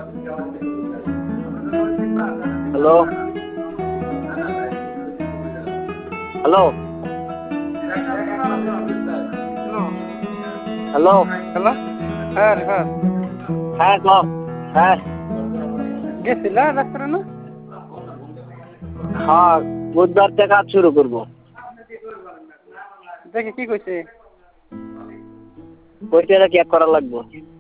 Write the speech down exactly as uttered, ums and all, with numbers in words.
hello hello hello hello হ্যাঁ রিফাত হ্যাঁ কও হ্যাঁ গেছিলা ডাক্তার না হ্যাঁ বুধবার থেকে কাজ শুরু করবো দেখি কি কইছে কইতে চেক করা লাগবো